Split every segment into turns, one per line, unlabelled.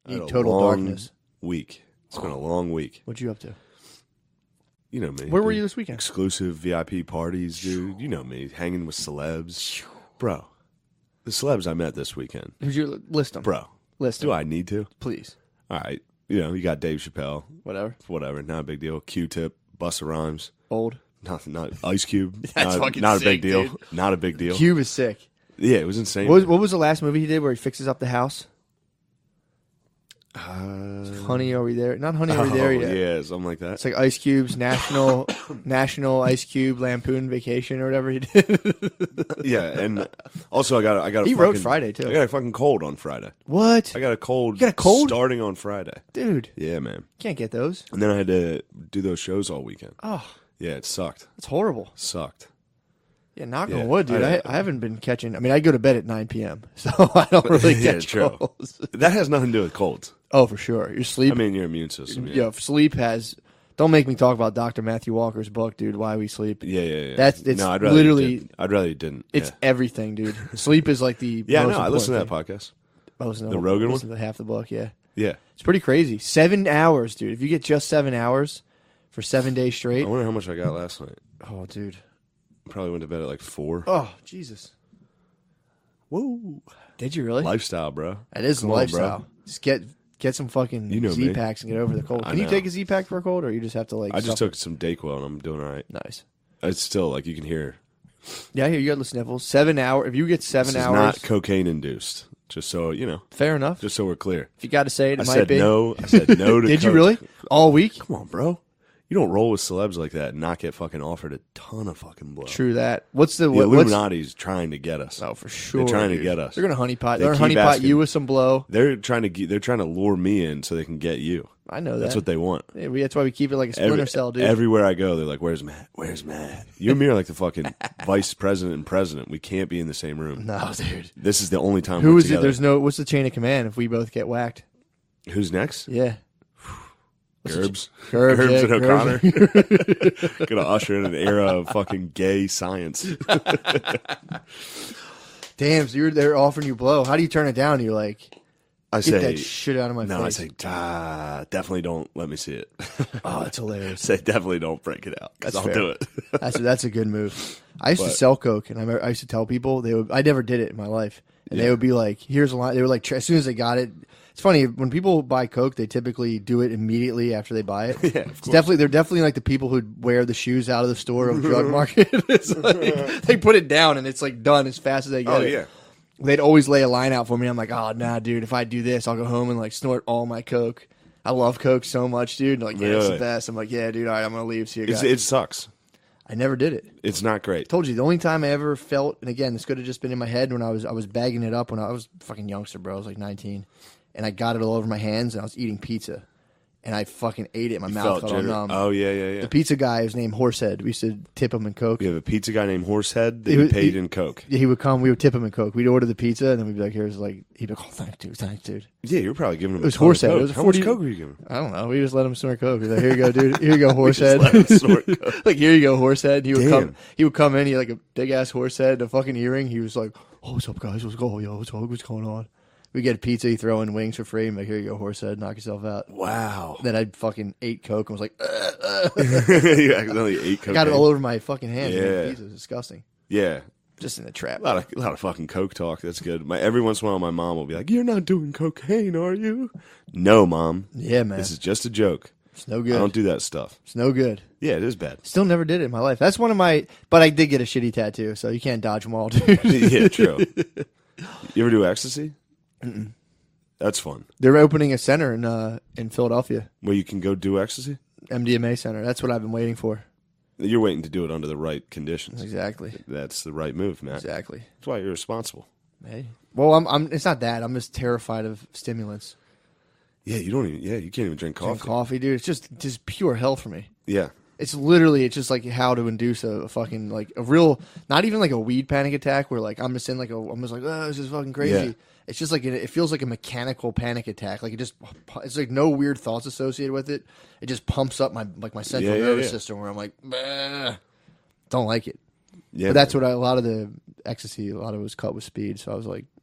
I had a
total
long
darkness.
week. It's been a long week.
What'd you up to?
You know me.
Where were
dude.
you this weekend?
Exclusive VIP parties, dude. You know me. Hanging with celebs. Bro, the celebs I met this weekend.
Who'd you list them?
Bro,
List them.
do I need to?
Please.
All right. You know, you got Dave Chappelle.
Whatever.
Not a big deal. Q-Tip, Busta Rhymes.
Old.
Not Ice Cube.
That's
not,
fucking
not a
sick,
big deal.
dude.
Not a big deal.
Cube is sick.
Yeah, it was insane.
What was the last movie he did where he fixes up the house? Honey, are we there? Not Honey, are we there yet?
Yeah, something like that.
It's like Ice Cube's National Ice Cube Lampoon Vacation or whatever he did.
Yeah, and also I got a
He
fucking,
wrote Friday, too.
I got a fucking cold on Friday.
What?
I got a cold.
You got a cold?
starting on Friday.
Dude,
Yeah, man.
can't get those.
And then I had to do those shows all weekend.
Oh,
Yeah, it sucked.
that's horrible.
Sucked.
Yeah, knock
Yeah,
on wood, dude.
I-
I haven't been catching. I mean, I go to bed at 9 p.m., so I don't really
Yeah,
catch
true.
colds.
That has nothing to do with colds.
Oh, for sure. Your sleep.
I mean, your immune system.
yeah, sleep has. Don't make me talk about Dr. Matthew Walker's book, dude. Why we sleep.
Yeah.
It's
no, I'd rather
literally.
You didn't. I'd rather you didn't.
It's
yeah.
everything, dude. Sleep is like the.
Yeah,
most
no, I
important
listened to that
thing.
podcast.
I listen to
The Rogan
listen to half the book. Yeah,
Yeah.
it's pretty crazy. 7 hours, dude. If you get just 7 hours for 7 days
I
straight.
wonder how much I got last night.
Oh, dude.
Probably went to bed at like 4.
Oh, Jesus.
Whoa.
Did you really?
Lifestyle, bro.
That is the
Come on,
lifestyle.
bro.
Just get some fucking
You know me.
Z-Packs and get over the cold.
I
Can you
know.
take a Z-Pack for a cold, or you just have to like?
I just
suffer?
took some Dayquil and I'm doing all right.
Nice.
It's still like you can hear.
Yeah, I hear you got the sniffles. 7 hours. If you get 7
This is
hours,
not cocaine induced. Just so you know.
fair enough.
Just so we're clear.
If you got to say it, it
I
might
said
be.
no. I said no to.
Did you
coke.
really? All week?
Come on, bro. You don't roll with celebs like that and not get fucking offered a ton of fucking blow.
True that. What's the
The
what's?
Illuminati's trying to get us.
Oh, for sure.
They're trying to
dude.
get us.
They're gonna honeypot.
They
They're
keep
honeypot
asking.
you with some blow.
They're trying to lure me in so they can get you.
I know that.
That's what they want.
Yeah, that's why we keep it like a splinter cell, dude.
Everywhere I go, they're like, "Where's Matt? Where's Matt?" You and me are like the fucking vice president and president. We can't be in the same room.
no, dude.
This is the only time.
Who
we're
is it?
together.
There's no. What's the chain of command if we both get whacked?
Who's next?
Yeah.
Gerbs.
Gerbs,
Gerbs
yeah,
and O'Connor. Gonna usher in an era of fucking gay science.
Damn, so they're offering you blow. How do you turn it down? You're like,
I
get
say
that shit out of my
no. I
face.
say definitely don't let me see it.
Oh, that's hilarious.
Say definitely don't break it out because
That's
I'll
fair.
do it.
That's a good move. I used to
But-
sell coke, and I used to tell people I never did it in my life, and they would be like, "Here's a line." They were like, as soon as they got it. It's funny when people buy coke, they typically do it immediately after they buy it.
Yeah, of course.
They're definitely like the people who wear the shoes out of the store of drug market. It's like, they put it down and it's like done as fast as they get
Oh
it.
yeah.
They'd always lay a line out for me. I'm like, oh, nah, dude, if I do this, I'll go home and like snort all my coke. I love coke so much, dude. And like, yeah, it's the
Really?
best. I'm like, yeah, dude, all right, I'm going to leave. See you guys.
It sucks.
I never did it.
It's not great.
Told you, the only time I ever felt, and again, this could have just been in my head when I was bagging it up when I was a fucking youngster, bro. I was like 19. And I got it all over my hands and I was eating pizza. And I fucking ate it. My mouth got all numb.
Oh yeah.
The pizza guy is named Horsehead. We used to tip him in Coke.
We have a pizza guy named Horsehead that
He
he
was-
paid
he-
in Coke.
Yeah, he would come. We would tip him in Coke. We'd order the pizza, and then we'd be like, "Here's like." He'd be like, "Oh, thanks, dude."
Yeah, you're probably giving him.
It was
a ton of
Horsehead.
Coke.
It was a
How
40
much Coke were you giving him?
I don't know. We just let him snort Coke. He's like, "Here you go, dude. Here you go, Horsehead."
let him snort Coke.
Like, here you go, Horsehead. He would come.
Damn.
He would come in. He had like a big ass horse head, a fucking earring. He was like, "Oh, what's up, guys? What's going? Yo, what's going on?" We get pizza. He throw in wings for free. I'm like, "Here you go, Horsehead. Knock yourself out."
Wow.
Then I fucking ate Coke and was like,
You accidentally ate cocaine.
got it all over my fucking hands.
Yeah.
Pizza was disgusting.
Yeah.
Just in the trap.
A lot of fucking Coke talk. That's good. Every once in a while, my mom will be like, "You're not doing cocaine, are you?" No, mom.
Yeah, man.
This is just a joke.
It's no
I
good.
don't do that stuff.
It's no good.
Yeah, it is bad.
Still never did it in my life. That's one of my. But I did get a shitty tattoo, so you can't dodge them all, dude.
Yeah, true. You ever do ecstasy? That's fun.
They're opening a center in Philadelphia,
Where you can go do ecstasy?
MDMA center. That's what I've been waiting for.
You're waiting to do it under the right conditions.
Exactly.
That's the right move, Matt.
Exactly.
That's why you're responsible.
Hey. Well, I'm. It's not that. I'm just terrified of stimulants.
Yeah, you don't even. Yeah, you can't even drink
Drink
coffee.
coffee, dude. It's just pure hell for me.
Yeah,
It's literally, it's just like how to induce a fucking, like, a real, not even like a weed panic attack where, like, I'm just in, like, I'm just like, oh, this is fucking crazy.
Yeah.
It's just like, it feels like a mechanical panic attack. Like, it's like no weird thoughts associated with it. It just pumps up my central nervous system where I'm like, bah. Don't like it.
yeah.
But that's what a lot of the ecstasy, a lot of it was cut with speed. So I was like,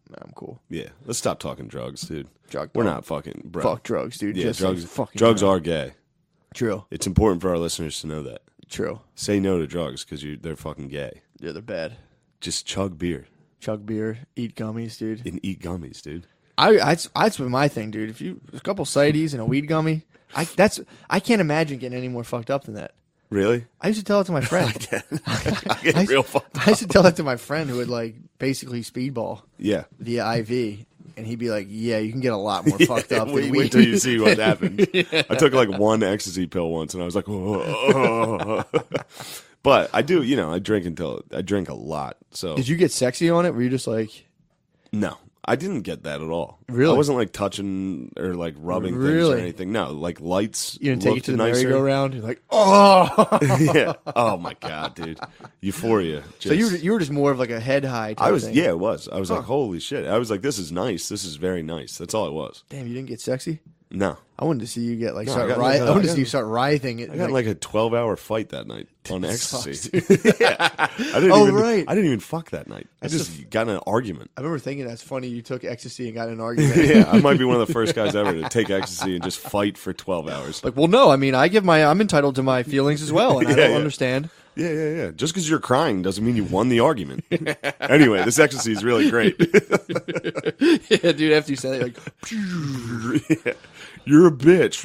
I'm cool.
Yeah, let's stop talking drugs, dude.
Drug
We're
dog.
not fucking, bro.
Fuck drugs, dude.
Yeah,
Just
drugs.
say fucking
Drugs are gay.
True.
It's important for our listeners to know that.
True.
Say no to drugs because they're fucking gay.
Yeah, they're bad.
Just chug beer
Chug beer, eat gummies, dude.
and eat gummies, dude.
That's been my thing, dude. If you a couple cides and a weed gummy, I can't imagine getting any more fucked up than that.
Really?
I used to tell it to my friend.
I get real fucked up.
I used to tell that to my friend who would like basically speedball
Yeah.
via IV, and he'd be like, "Yeah, you can get a lot more fucked up than
wait
weed."
till you see what happens. I took like one ecstasy pill once, and I was like, "Whoa." But I do, I drink a lot. So
Did you get sexy on it? Were you just like,
no, I didn't get that at all.
Really?
I wasn't like touching or like rubbing things or
Really?
anything. No, like lights.
you didn't take it
looked
to the
nicer.
merry-go-round? You're like, oh.
Yeah. Oh my god, dude. Euphoria.
So you were just more of like a head high. Type
I was.
thing.
Yeah, it was. I was like, holy shit. I was like, this is nice. This is very nice. That's all it was.
Damn, you didn't get sexy.
No.
I wanted to see you get like
No,
start
I got-
writhing.
no,
I
I
wanted to
got-
see you start writhing.
I got like a 12-hour fight that night on ecstasy.
sucks,
Yeah. I didn't
Oh,
even,
right.
I didn't even fuck that night. I just got in an argument.
I remember thinking that's funny. You took ecstasy and got in an argument.
Yeah, I might be one of the first guys ever to take ecstasy and just fight for 12 hours.
Like, well, no. I mean, I'm entitled to my feelings as well, and I
Yeah,
don't
yeah.
understand.
Yeah. Just because you're crying doesn't mean you won the argument. Anyway, this ecstasy is really great.
Yeah, dude. After you said it, like,
Yeah. You're a bitch.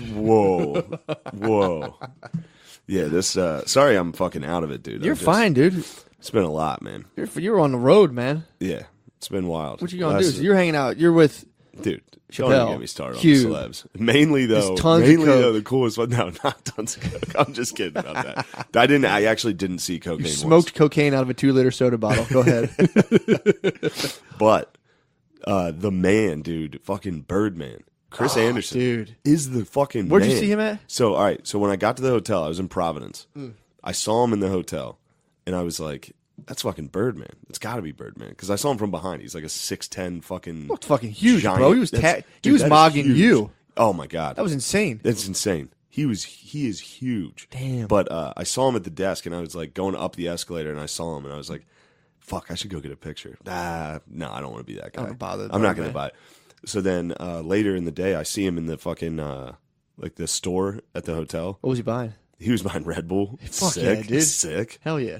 Whoa. Yeah, this. Sorry, I'm fucking out of it, dude.
you're fine, dude.
It's been a lot, man.
You're on the road, man.
Yeah, it's been wild.
What you gonna do? So you're hanging out. You're with.
Dude,
Chappelle,
don't even get me started
Cube.
on the celebs. Mainly though,
tons of coke.
the coolest one. No, not tons of coke. I'm just kidding about that. I actually didn't see cocaine.
You smoked cocaine out of a 2-liter soda bottle. Go ahead.
once. But the man, dude, fucking Birdman, Chris Anderson,
dude.
is the fucking.
Where'd you
man.
see him at?
So all right, so when I got to the hotel, I was in Providence. I saw him in the hotel, and I was like, "That's fucking Birdman. It's got to be Birdman." Because I saw him from behind. He's like a 6'10" fucking.
Looked fucking huge,
giant.
bro. He was
That's-
he
dude,
was
that is
mogging
huge.
you.
Oh my god,
That was insane.
that's insane. He is huge.
Damn.
But I saw him at the desk, and I was like going up the escalator, and I saw him, and I was like, "Fuck, I should go get a picture." No, I don't want to be that guy.
I'm bothered
I'm
by
not
it,
going to
man.
buy it. So then later in the day, I see him in the fucking like the store at the hotel.
What was he buying?
He was buying Red Bull.
Fuck
Sick,
yeah, dude.
sick.
Hell yeah.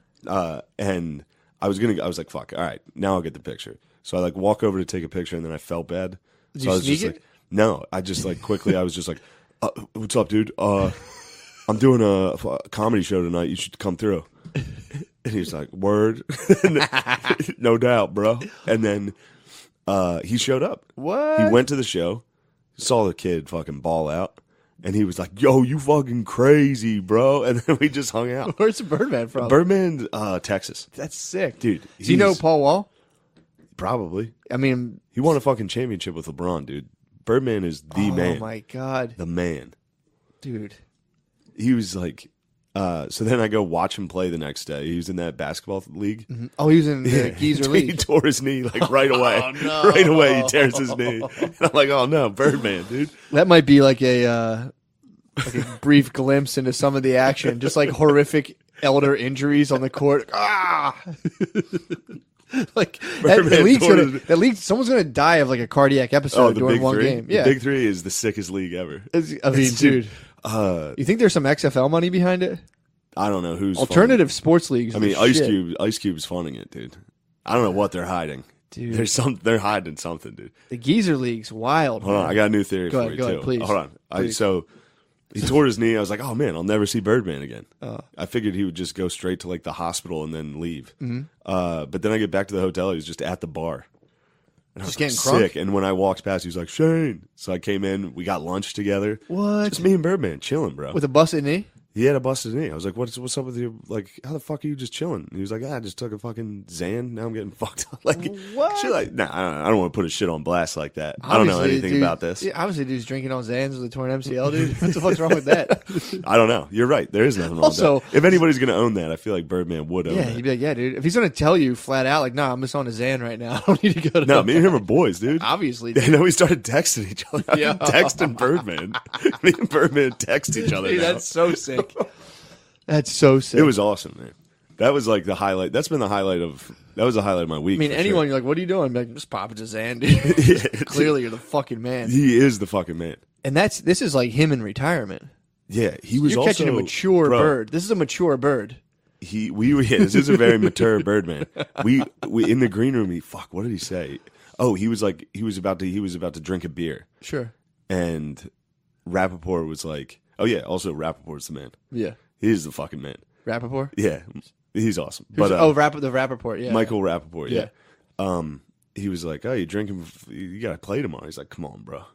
And I was like, "Fuck, all right, now I'll get the picture." So I like walk over to take a picture, and then I felt bad.
Did
so
you
I was
sneak
just
it?
like, "No," I just like quickly. I was just like, "What's up, dude? I'm doing a comedy show tonight. You should come through." And he was like, "Word, no doubt, bro." And then he showed up.
What?
He went to the show, saw the kid fucking ball out, and he was like, "Yo, you fucking crazy, bro." And then we just hung out.
Where's the Birdman from?
Birdman, Texas,
That's sick,
dude.
Do you know
he's-
Paul Wall?
Probably.
I mean,
He won a fucking championship with LeBron, dude. Birdman is the man.
Oh my god,
The man.
dude.
He was like, so then I go watch him play the next day. He was in that basketball league.
Oh, he was in the Geezer
He
League.
tore his knee like right away.
Oh, no.
Right away, he tears his knee. And I'm like, oh no, Birdman, dude.
That might be like a brief glimpse into some of the action, just like horrific elder injuries on the court. Ah, like
Birdman
that league. Someone's gonna die of like a cardiac episode
The
during
Big
one
Three.
game. Yeah,
The Big Three is the sickest league ever.
I mean, dude. You think there's some XFL money behind it?
I don't know who's
Alternative sports leagues.
funding. I
are
mean,
the shit.
Ice Cube's funding it, dude. I don't know what they're hiding.
Dude.
They're hiding something, dude.
The Geezer League's wild.
Hold on,
man.
I got a new theory
Go
for
ahead,
you
go
too.
ahead, please.
Hold on.
Please.
So he tore his knee. I was like, oh man, I'll never see Birdman again. I figured he would just go straight to like the hospital and then leave.
Mm-hmm.
But then I get back to the hotel. He was just at the bar. And I was
Just getting
sick.
crunk?
And when I walked past, he was like, Shane. So I came in. We got lunch together.
What?
Just me and Birdman chilling, bro.
With a busted knee?
He had a busted knee. I was like, what's up with you? Like, how the fuck are you just chilling? And he was like, I just took a fucking Xan. Now I'm getting fucked up. Like,
What?
Shit like, nah, I don't want to put his shit on blast like that. I don't know
Obviously,
anything
dude-
about this.
Yeah, obviously, dude's drinking on Xans with a torn MCL, dude. What the fuck's wrong with that?
I don't know. You're right. There is nothing wrong
Also-
with that. If anybody's going to own that, I feel like Birdman would own
Yeah,
that.
he'd be like, yeah, dude. If he's gonna tell you flat out, like, nah, I'm just on a Xan right now. I don't need to go to.
No, me and him are boys, dude.
Obviously,
And then we started texting each other. I've
Yeah.
been texting Birdman. Me and Birdman text each other
dude,
now.
that's so sick. That's so sick.
It was awesome, man. That was like the highlight. That was the highlight of my week.
I mean, anyone, you're like, what are you doing? I'm like, I'm just popping to Zan, dude. Clearly, you're the fucking man.
He is the fucking man.
And this is like him in retirement.
Yeah, he was
You're
also
catching a mature bird. This is a mature bird.
This is a very mature bird, man. We in the green room. What did he say? Oh, he was about to drink a beer.
Sure.
And Rappaport was like, oh yeah, also Rappaport's the man.
Yeah.
He's the fucking man.
Rappaport?
Yeah. He's awesome.
The Rappaport, yeah.
Michael Rappaport, yeah. He was like, oh, you drinking? You got to play tomorrow. He's like, come on, bro.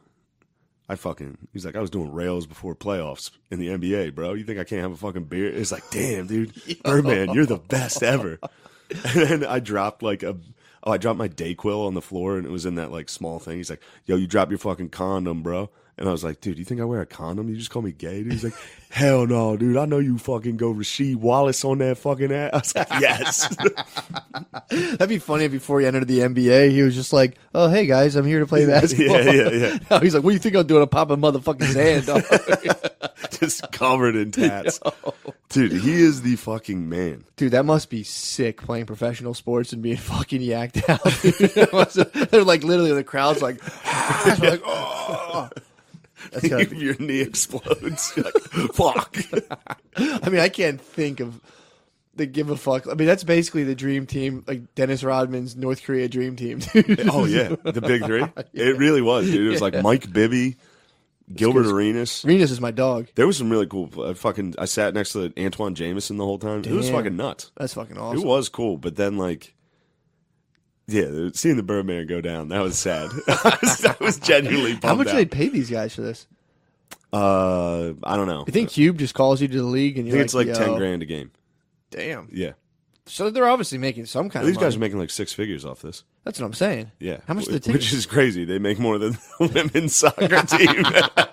He's like, I was doing rails before playoffs in the NBA, bro. You think I can't have a fucking beer? It's like, damn, dude. Birdman, you're the best ever. And then I dropped my Dayquil on the floor, and it was in that like small thing. He's like, yo, you dropped your fucking condom, bro. And I was like, dude, you think I wear a condom? You just call me gay? Dude? He's like, hell no, dude. I know you fucking go Rasheed Wallace on that fucking ass. I was like, yes.
That'd be funny if before he entered the NBA, he was just like, oh, hey, guys, I'm here to play basketball.
Yeah.
Now he's like, what do you think I'm doing? I'm popping motherfucking Zan, dog.
Just covered in tats. Yo. Dude, he is the fucking man.
Dude, that must be sick playing professional sports and being fucking yacked out. They're like literally the crowd's like, like, oh.
Your knee explodes. You're like, fuck.
I mean, I can't think of the give a fuck. I mean, that's basically the dream team, like Dennis Rodman's North Korea dream team, dude.
Oh, yeah. The big three. Yeah. It really was, dude. It was like Mike Bibby, Gilbert Arenas.
Arenas is my dog.
There was some really cool. I sat next to Antoine Jameson the whole time.
Damn.
It was fucking nuts.
That's fucking awesome.
It was cool, but then like, yeah, seeing the Birdman go down, that was sad. I was genuinely bummed out.
How much do they pay these guys for this?
I don't know.
You think Cube just calls you to the league and
I think it's like $10,000 a game.
Damn.
Yeah.
So they're obviously making some kind of
These
money.
guys are making like six figures off this.
That's what I'm saying.
Yeah.
How much do the tickets?
Which is crazy. They make more than the women's soccer team.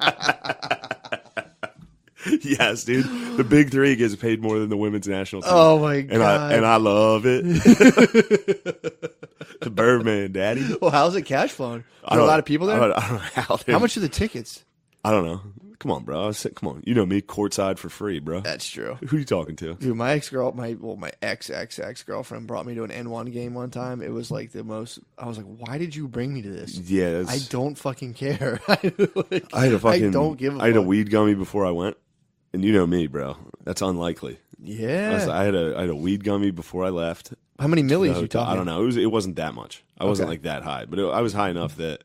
Yes, dude. The big three gets paid more than the women's national team.
Oh my god!
And I love it. The Birdman, daddy.
Well, how's it cash flowing? Are there a lot of people there?
I don't know how
much are the tickets?
I don't know. Come on, bro. Come on. You know me, courtside for free, bro.
That's true.
Who are you talking to?
Dude, my ex-girl, my ex-girlfriend brought me to an N1 game one time. It was like the most, I was like, why did you bring me to this?
Yeah.
I don't fucking care.
I don't give a fuck. I had a weed gummy before I went. And you know me, bro. That's unlikely.
Yeah.
I had a weed gummy before I left.
How many millis you talking?
I don't know. It wasn't that much. I wasn't like that high, but I was high enough that.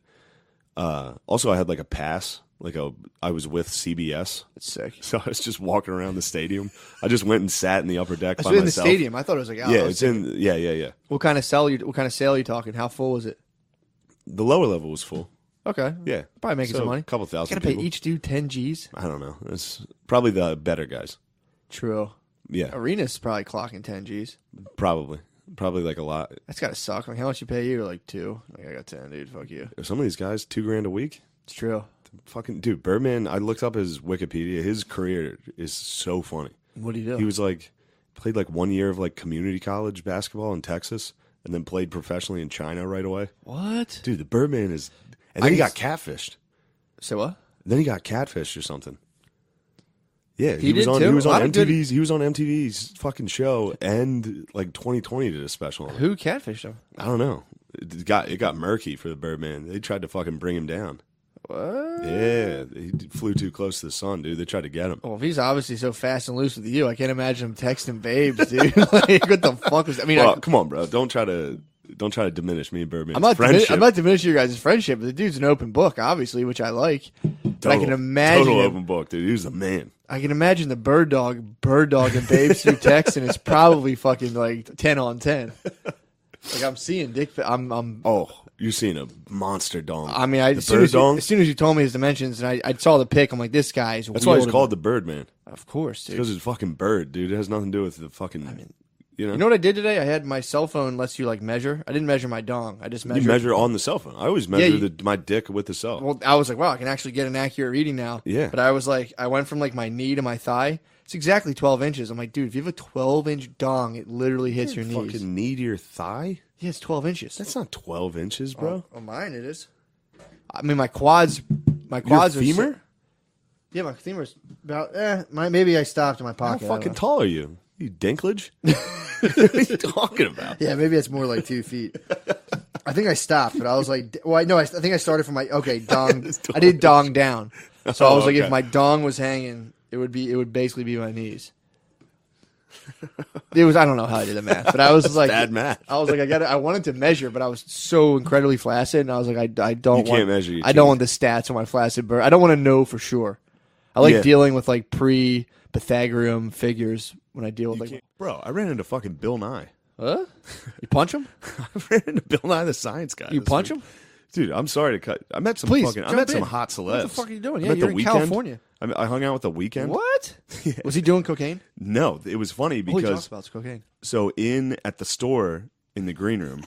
Also, I had like a pass. I was with CBS.
That's sick.
So I was just walking around the stadium. I just went and sat in the upper deck by
in
myself.
The stadium. I thought it was like
Yeah.
What kind of sale are you talking? How full was it?
The lower level was full.
Okay.
Yeah.
Probably making some money.
A couple thousand.
Got to pay each dude 10 G's.
I don't know. It's probably the better guys.
True.
Yeah.
Arena's probably clocking 10 G's.
Probably like a lot.
That's got to suck. Like, how much you pay you? Like 2. Like, I got 10, dude. Fuck you.
Some of these guys, $2,000 a week.
It's true.
Fucking dude, Birdman. I looked up his Wikipedia. His career is so funny.
What did he do?
He was played 1 year of community college basketball in Texas, and then played professionally in China right away.
What?
Dude, the Birdman is. And then he got catfished.
Say what?
Then he got catfished or something. Yeah,
he was on
MTV's. He was on MTV's fucking show, and 2020 did a special on it.
Who catfished him?
I don't know. It got murky for the Birdman. They tried to fucking bring him down.
What?
Yeah, he flew too close to the sun, dude. They tried to get him.
Well, if he's obviously so fast and loose with you, I can't imagine him texting babes, dude. What the fuck was that? I mean,
come on, bro. Don't try to diminish me and Birdman's
I'm not
friendship.
diminishing your guys' friendship, but the dude's an open book, obviously, which I like. But I can imagine
total open book, dude. He was the man.
I can imagine the bird dog and babes through text, and it's probably fucking 10 on 10. I'm seeing dick.
You're seeing a monster dong.
I mean, as soon as you told me his dimensions, and I saw the pic, I'm like, this guy's.
That's why he's called the Birdman.
Of course, dude.
Because it's fucking bird, dude. It has nothing to do with the fucking. You
know what I did today? I had my cell phone lets you measure. I didn't measure my dong. I just measured.
You measure on the cell phone. I always measure my dick with the cell.
Well, I was like, wow, I can actually get an accurate reading now.
Yeah.
But I was like, I went from my knee to my thigh. It's exactly 12 inches. I'm like, dude, if you have a 12-inch dong, it literally hits your knees.
Fucking knee to your thigh?
Yeah, it's 12 inches.
That's not 12 inches, bro.
Oh, mine it is. I mean, my quads
your
are
femur?
Yeah, my femur's about. Maybe I stopped in my pocket.
How fucking tall are you? You Dinklage? What are you talking about?
Yeah, maybe it's more like 2 feet. I think I stopped, but I was like, well, no, I think I started from dong. I did dong down. So I was like,
okay.
if my dong was hanging, it would basically be my knees. I don't know how I did the math, but I was like,
bad math.
I was like, I wanted to measure, but I was so incredibly flaccid, and I was like, I don't
can't measure your
I don't want the stats on my flaccid bird. I don't want to know for sure. I like dealing with like pre-Pythagorean figures when I deal with like.
Bro, I ran into fucking Bill Nye.
Huh? You punch him?
I ran into Bill Nye the Science Guy.
You punch him?
Dude, I'm sorry to cut. I met some
Please,
I met some
in.
hot celebs.
What the fuck are you doing?
I
Yeah,
met
you're
The
in
Weeknd.
California.
I hung out with The Weeknd.
What? Was he doing cocaine?
No, it was funny
All he
because
talks about is cocaine.
so at the store in the green room,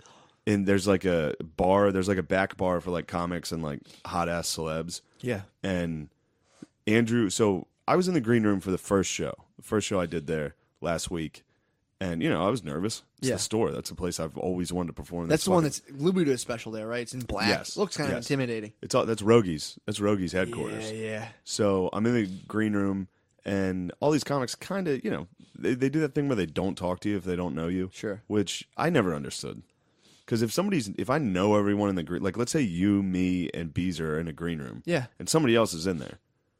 and there's like a bar. There's like a back bar for like comics and like hot ass celebs.
Yeah.
And Andrew, so I was in the green room for the first show I did there last week. And, I was nervous. It's the store. That's a place I've always wanted to perform.
That's the one that's Lubuto is special there, right? It's in black.
Yes.
It looks kind of intimidating.
That's Rogi's. That's Rogi's headquarters.
Yeah.
So I'm in the green room, and all these comics kind of, they do that thing where they don't talk to you if they don't know you.
Sure.
Which I never understood. Because if I know everyone in the green, like let's say you, me, and Beezer are in a green room.
Yeah.
And somebody else is in there.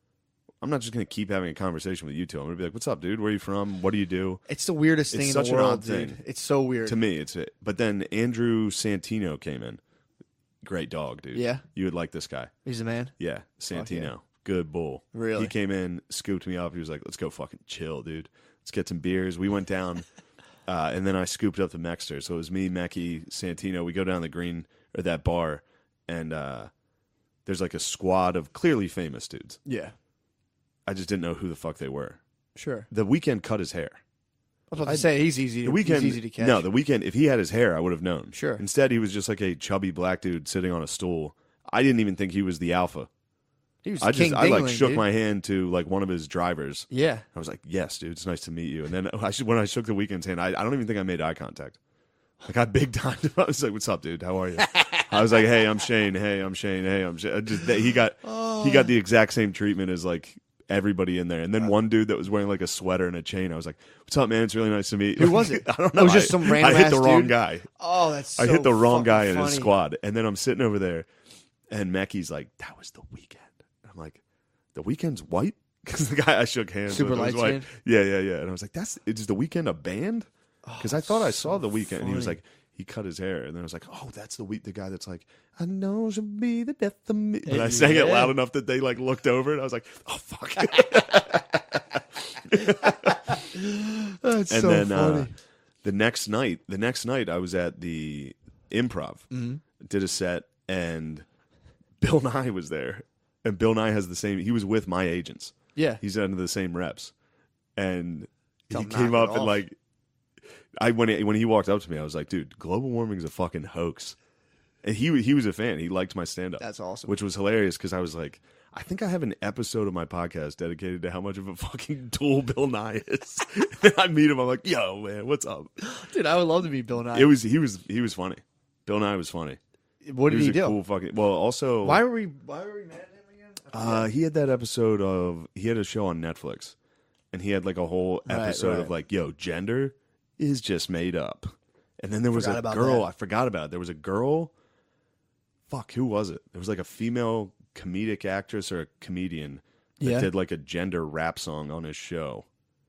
I'm not just going to keep having a conversation with you two. I'm going to be like, what's up, dude? Where are you from? What do you do?
It's the weirdest thing in
such
the
an
world,
odd
dude.
thing.
It's so weird.
To me, it's it. But then Andrew Santino came in. Great dog, dude.
Yeah?
You would like this guy.
He's the man?
Yeah, Santino.
yeah.
Good bull.
Really?
He came in, scooped me up. He was like, let's go fucking chill, dude. Let's get some beers. We went down, and then I scooped up the Mexter. So it was me, Mecky, Santino. We go down the green, or that bar, and there's like a squad of clearly famous dudes.
Yeah.
I just didn't know who the fuck they were.
Sure.
The Weeknd cut his hair.
I was about to say, he's easy
The Weeknd,
he's easy to catch.
No, The Weeknd, if he had his hair, I would have known.
Sure.
Instead, he was just like a chubby black dude sitting on a stool. I didn't even think he was the alpha.
He was
I
King
like
Dingling,
shook
dude.
my hand to like one of his drivers.
Yeah.
I was like, "Yes, dude, it's nice to meet you." And then when I shook the Weeknd's hand, I don't even think I made eye contact. Like I big timed him. I was like, "What's up, dude? How are you?" I was like, "Hey, I'm Shane. Hey, I'm Shane. Hey, I'm Shane." He got the exact same treatment as like everybody in there. And then one dude that was wearing like a sweater and a chain. I was like, "What's up, man? It's really nice to meet you."
Who was it?
I don't know.
It was just some random
I hit the
ass
wrong
dude?
guy.
Oh, that's so
I hit the wrong guy
fucking
in his
funny.
squad. And then I'm sitting over there, and Mecky's like, "That was The Weeknd." I'm like, "The Weeknd's white?" Because the guy I shook hands
Super
with was
light
white. Yeah. And I was like, "Is The Weeknd a band?" Because I thought I saw The Weeknd, and he was
funny.
like, he cut his hair, and then I was like, "Oh, that's the guy that's like, I know she'll be the death of me." But I sang it
Yeah.
loud enough that they like looked over, and I was like, "Oh fuck!"
That's
And
so
then
funny.
the next night I was at the Improv, did a set, and Bill Nye was there, and Bill Nye has the same. He was with my agents.
Yeah.
He's under the same reps, and
Tell
he
him
came
knock
up
it
and
off.
like, when he walked up to me, I was like, "Dude, global warming is a fucking hoax," and he was a fan. He liked my stand up.
That's awesome.
Which was hilarious because I was like, I think I have an episode of my podcast dedicated to how much of a fucking tool Bill Nye is. And I meet him, I'm like, "Yo, man, what's up?"
Dude, I would love to be Bill Nye.
He was funny. Bill Nye was funny.
What did he
was a
do?
cool fucking. Well, also,
Why were we mad at him again?
he had that episode of he had a show on Netflix, and he had like a whole episode
right.
of like, "Yo, gender is just made up." And then there was
Forgot
a
about
girl.
that.
I forgot about it. There was a girl. Fuck, who was it? There was like a female comedic actress or a comedian that
Yeah.
did like a gender rap song on his show.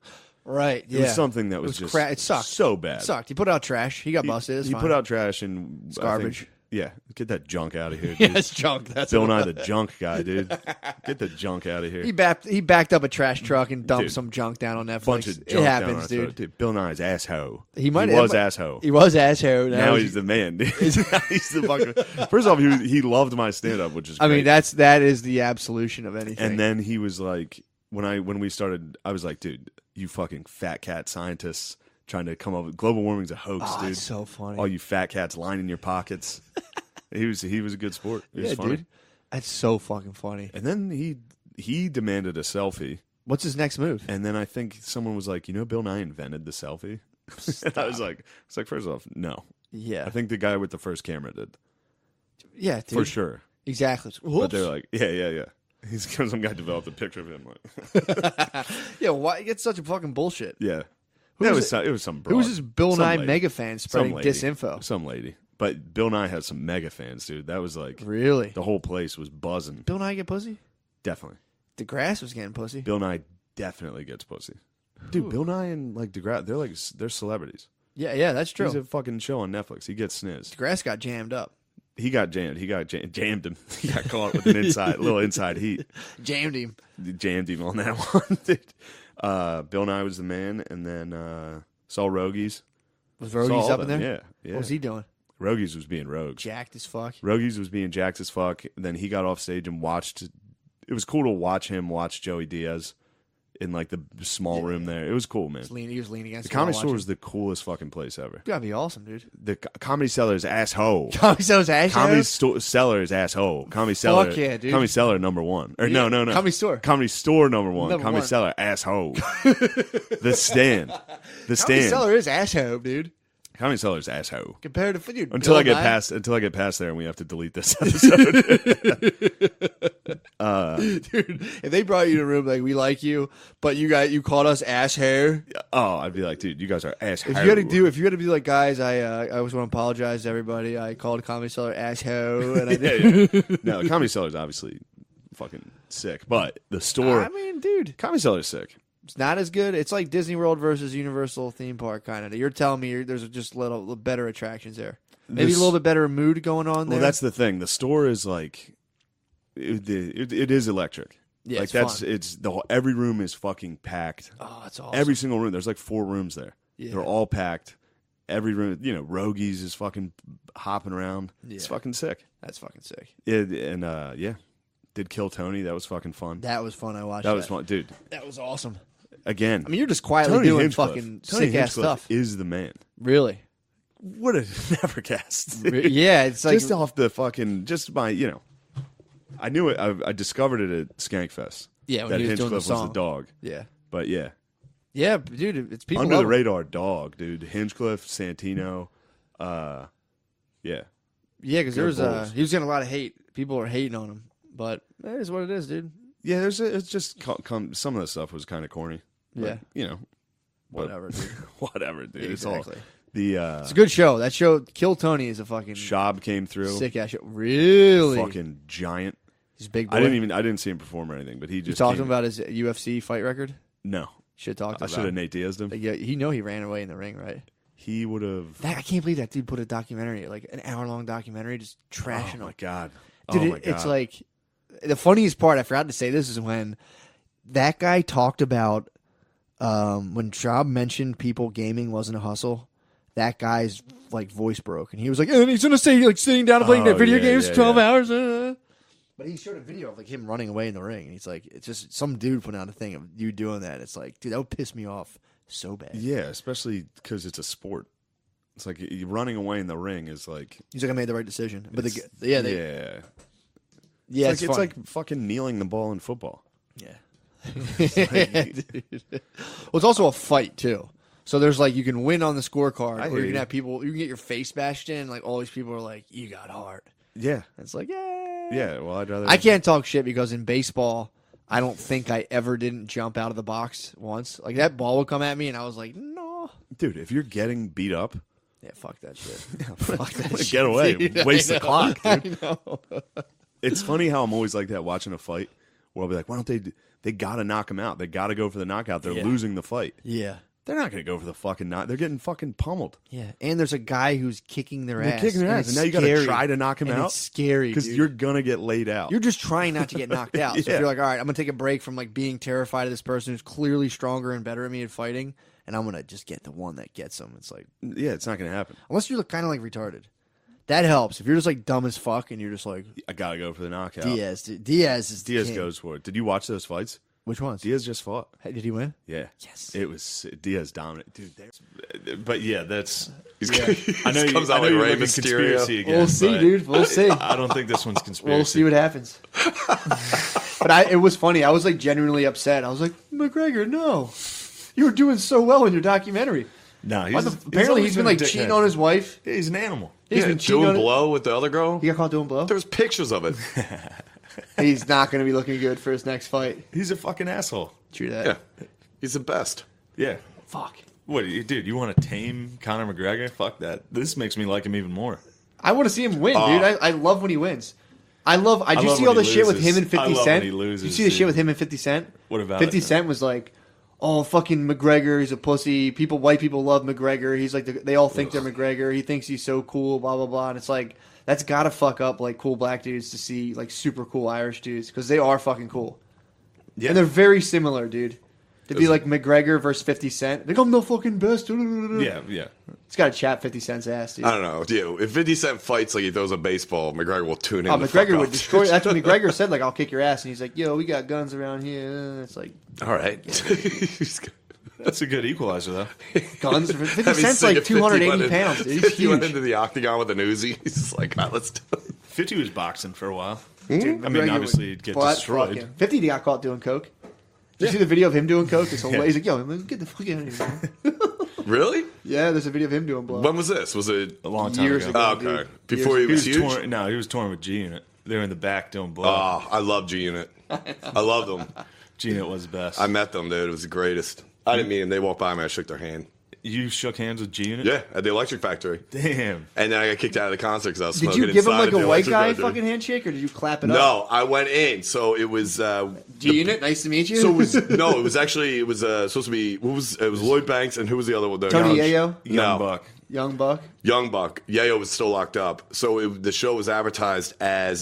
Right.
It
Yeah.
was something that was just
it sucked.
so bad.
It sucked. He put out trash. He got busted. It's
He
fine.
put out trash and
It's
I
garbage.
think- yeah, get that junk out of here, dude.
Yeah, it's junk. That's
Bill
what
Nye
it
the
was.
junk guy, dude. Get the junk out of here.
He backed up a trash truck and dumped
Dude.
some junk down on Netflix.
Bunch of junk
It
down
happens,
our
dude.
throat. Bill Nye's asshole.
He might
was asshole.
He was asshole.
Now he's the man, dude. He's the fucking. First off, he loved my stand up, which is
I
great.
mean, that is the absolution of anything.
And then he was like, when we started, I was like, "Dude, you fucking fat cat scientists trying to come up with global warming's a hoax,
oh,
dude.
it's so funny.
All you fat cats lining your pockets." He was a good sport. He was
yeah,
funny.
dude. That's so fucking funny.
And then he demanded a selfie,
What's his next move?
and then I think someone was like, Bill Nye invented the selfie. And I was like, first off, no.
Yeah.
I think the guy with the first camera did
Yeah, dude.
for sure.
Exactly.
But
Whoops.
they're like, yeah. Some guy developed a picture of him. Like,
yeah, why? It's such a fucking bullshit.
yeah. It was some broad.
Who was this Bill
Some
Nye
lady.
mega fan spreading
Some lady.
disinfo?
Some lady. But Bill Nye had some mega fans, dude. That was like
Really?
the whole place was buzzing.
Bill Nye get pussy?
Definitely.
DeGrasse was getting pussy.
Bill Nye definitely gets pussy. Dude, Bill Nye and like DeGrasse, they're celebrities.
Yeah, that's true.
He's a fucking show on Netflix. He gets snizzed.
DeGrasse got jammed up.
He got jammed. Jammed him. He got caught with an little inside heat.
Jammed him.
Jammed him on that one. Dude. Bill Nye was the man, and then Saul Rogies.
Was
Saw
Rogies
all
up
of
in
them.
there?
Yeah.
What was he doing?
Rogies was being rogues.
Jacked as fuck.
Rogies was being jacked as fuck. Then he got off stage and watched. It was cool to watch him watch Joey Diaz in like the small room there. It was cool, man.
He was leaning against
The Comedy Store was the coolest fucking place ever.
Gotta be awesome, dude.
The Comedy Cellar's asshole.
Comedy Cellar's ass.
Comedy Cellar's asshole. Comedy Cellar.
Fuck yeah, dude.
Comedy Cellar #1. Or
Yeah.
no.
Comedy Store.
Comedy Store #1.
Number
Comedy
one.
Cellar asshole. The Stand. The
Comedy
Stand.
Cellar is asshole, dude.
Comedy Cellar's asshole.
Compared to dude,
Until
Bill
I get
Nye-
past there and we have to delete this episode.
dude. If they brought you to a room like we like you, but you called us ass hair.
Oh, I'd be like, dude, you guys are asshole.
If you had to be like, guys, I always want to apologize to everybody. I called Comedy Cellar ass ho, and I did.
Yeah. No, the Comedy Cellar's obviously fucking sick, but the store,
I mean, dude,
Comedy Cellar's sick.
it's not as good. It's like Disney World versus Universal theme park kind of. You're telling me there's just little better attractions there. Maybe a little bit better mood going on there.
Well, that's the thing. The store is like, it is electric.
Yeah,
like
it's fun.
it's every room is fucking packed.
Oh, that's awesome.
Every single room. There's like 4 rooms there.
Yeah.
They're all packed. Every room, Rogies is fucking hopping around. It's
Yeah.
fucking sick.
That's fucking sick.
Did Kill Tony. That was fucking fun.
That was fun. I watched
That was fun, dude.
That was awesome.
Again,
I mean, you're just quietly
Tony
doing
Hinchcliffe.
fucking
Tony
sick ass
Hinchcliffe
stuff.
is the man.
Really?
What a never cast.
Yeah, it's like
Just off the fucking, just by, I knew it. I discovered it at Skankfest.
Yeah, when
that
he was doing the
Hinchcliffe was
song.
a dog.
yeah,
But yeah,
yeah, dude. It's people
under
love
the
him.
radar dog, dude. Hinchcliffe, Santino, yeah.
Yeah, because
Good
there's
bulls.
he was getting a lot of hate. People are hating on him, but it is what it is, dude.
Yeah, it's just some of the stuff was kind of corny. But,
Whatever, dude.
whatever, dude.
Yeah,
It's all
exactly.
the
It's a good show. That show, Kill Tony, is a fucking
Shab came through.
sick ass show. Really,
Fucking giant.
he's a big boy.
I didn't see him perform or anything, but he
You
just
talked to
came-
him about his UFC fight record.
No,
Should talk to
I
him
should have
about.
Nate Diaz'd him.
Yeah, he ran away in the ring, right?
He would have.
I can't believe that dude put a documentary, like an hour-long documentary, just
Oh
trashing
my
him.
god,
Dude,
oh my
it's
God.
like the funniest part. I forgot to say this is when that guy talked about when Shab mentioned people gaming wasn't a hustle. That guy's like voice broke, and he was like, and he's gonna say like sitting down and playing
Oh,
video
yeah,
games
yeah,
12
yeah.
hours. But he showed a video of like him running away in the ring, and he's like, it's just some dude put out a thing of you doing that. It's like, dude, that would piss me off so bad.
Yeah, especially because it's a sport. It's like you running away in the ring is like.
He's like, I made the right decision. But
It's-
yeah,
it's
it's
like fucking kneeling the ball in football.
yeah. Dude. Well, it's also a fight too. So there's like you can win on the scorecard,
I
or
hear
you can
you.
have people. You can get your face bashed in. Like all these people are like, "You got heart."
Yeah,
And it's like, yeah,
yeah. Well, I'd rather.
I can't talk shit because in baseball, I don't think I ever didn't jump out of the box once. Like that ball would come at me, and I was like, "No,
dude. If you're getting beat up,
yeah, fuck that shit. Fuck that
get
shit.
away.
Dude,
Waste
I
the
know.
clock, dude.
I know.
It's funny how I'm always like that watching a fight where I'll be like, why don't they? They got to knock him out. They got to go for the knockout. They're
Yeah.
losing the fight.
Yeah.
They're not going to go for the fucking knock. They're getting fucking pummeled.
Yeah, and there's a guy who's kicking their
They're
ass.
kicking their ass,
it's
and now you got to
scary.
try to knock him
And
out.
It's scary
because
dude.
you're gonna get laid out.
You're just trying not to get knocked out. So if
Yeah.
you're like, all right, I'm gonna take a break from like being terrified of this person who's clearly stronger and better at me at fighting, and I'm gonna just get the one that gets them. It's like,
Yeah, it's not gonna happen.
unless you're kind of like retarded, that helps. If you're just like dumb as fuck and you're just like
I gotta go for the knockout.
Diaz, dude. Diaz is the
Diaz
king.
goes for it. Did you watch those fights?
Which ones?
Diaz just fought.
Hey, did he win?
Yeah.
Yes.
It was Diaz dominant, dude. But yeah, that's.
I know comes out like
you're
Rey
looking
Mysterio.
conspiracy again.
We'll see,
but
dude. We'll see.
I don't think this one's conspiracy.
We'll see what happens. But it was funny. I was like genuinely upset. I was like, McGregor, no, you were doing so well in your documentary.
No,
Why apparently he's been like cheating on his wife.
Yeah, he's an animal.
He's
Yeah,
been cheating
doing
on it.
blow with the other girl.
He got caught doing blow.
There's pictures of it.
He's not going to be looking good for his next fight.
He's a fucking asshole.
True that.
Yeah, he's the best.
Yeah.
Fuck.
What, dude? You want to tame Conor McGregor? Fuck that. This makes me like him even more.
I want to see him win, dude. I love when he wins. I do
love
see all
when
the
he
shit with
loses.
him and 50
I love
Cent?
when he loses,
you see the
dude.
shit with him and 50 Cent?
What about
50
it?
Cent was like, oh, fucking McGregor, he's a pussy. White people love McGregor. He's like, they all think they're McGregor. He thinks he's so cool, blah, blah, blah. And it's like, that's got to fuck up like cool black dudes to see like super cool Irish dudes because they are fucking cool.
Yeah.
And they're very similar, dude. To be like McGregor versus 50 Cent. Like, I'm the fucking best.
Yeah, yeah.
It's got to chap 50 Cent's ass, dude.
I don't know. Dude, if 50 Cent fights like he throws a baseball, McGregor will tune in.
Oh,
the fuck
McGregor
up.
would destroy. That's what McGregor said. Like, I'll kick your ass, and he's like, "Yo, we got guns around here." It's like,
All right.
That's a good equalizer, though.
guns. 50
That'd be
Cent's
sick
like
if 50
280
went in-
pounds. Dude. He's
50 went
huge.
into the octagon with an Uzi. He's just like, all right, let's do it.
50 was boxing for a while.
Dude,
I mean,
McGregor
obviously,
would
he'd get
butt
destroyed.
fuck him. 50 got caught doing coke. Did you see the video of him doing coke? It's hilarious. He's like, "Yo, man, get the fuck out of here." Man.
Really?
Yeah, there's a video of him doing blow.
When was this? Was it?
A long time
Years
ago.
ago.
Oh, okay.
dude.
Before he
He
was
was
huge?
torn. No, he was torn with G Unit. They were in the back doing blow.
Oh, I love G Unit. I love them.
G Unit was the best.
I met them, dude. It was the greatest. I didn't meet them. They walked by me. I shook their hand.
You shook hands with G Unit?
Yeah, at the Electric Factory.
Damn.
And then I got kicked out of the concert because I was
Did
smoking
you give him
inside
like
of
a
the
white
Electric
guy
Factory.
fucking handshake, or did you clap it up?
No, I went in. So it was.
G-Unit, nice to meet you.
So it was no. It was actually. It was supposed to be. What was? It was Lloyd Banks and who was the other one? The
Tony
young-
Yayo?
Young
No.
Buck.
Young Buck.
Young Buck. Yayo was still locked up. So the show was advertised as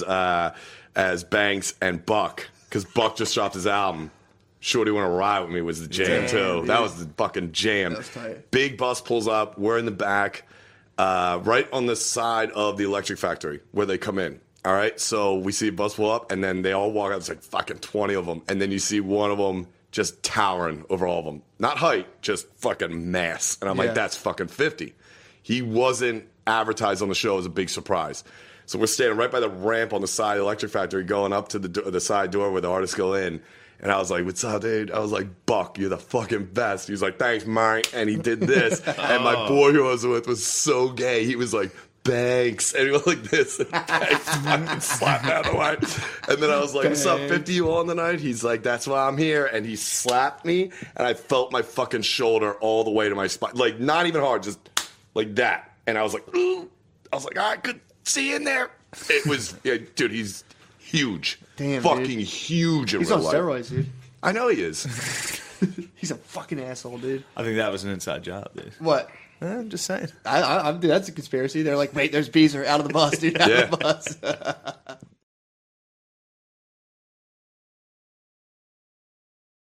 Banks and Buck because Buck just dropped his album. Shorty Wanna Ride With Me was the jam
Damn,
too.
dude.
That was the fucking jam.
That was tight.
Big bus pulls up. We're in the back, right on the side of the Electric Factory where they come in. All right, so we see a bus pull up, and then they all walk out. It's like fucking 20 of them, and then you see one of them just towering over all of them. Not height, just fucking mass. And I'm
Yeah.
like, that's fucking 50. He wasn't advertised on the show as a big surprise. So we're standing right by the ramp on the side of the Electric Factory, going up to the side door where the artists go in. And I was like, what's up, dude? I was like, Buck, you're the fucking best. He was like, thanks, Mike. And he did this. And my boy who I was with was so gay. He was like, Banks. And he went like this. And Banks fucking slapped out of line. And then I was like, what's up, 50 you on tonight? He's like, that's why I'm here. And he slapped me. And I felt my fucking shoulder all the way to my spine. Like, not even hard, just like that. And I was like, ooh. I was like, I could see in there. It was, yeah, dude, he's huge.
Damn,
fucking
dude.
huge in
He's
real
on
life.
steroids, dude.
I know he is.
He's a fucking asshole, dude.
I think that was an inside job, dude.
What?
I'm just saying.
Dude, that's a conspiracy. They're like, wait, there's Beezer out of the bus, dude. Out of the bus.